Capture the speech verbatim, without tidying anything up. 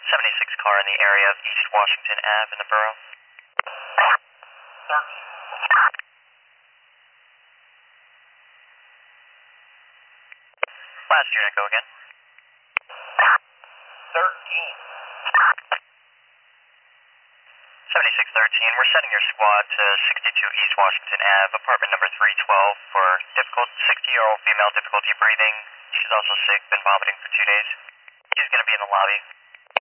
seventy-six car in the area of East Washington Avenue in the borough. Last unit, go again. thirteen. seventy-six thirteen, we're sending your squad to sixty-two East Washington Avenue, apartment number three twelve for difficult sixty-year-old female difficulty breathing. She's also sick, been vomiting for two days. She's going to be in the lobby.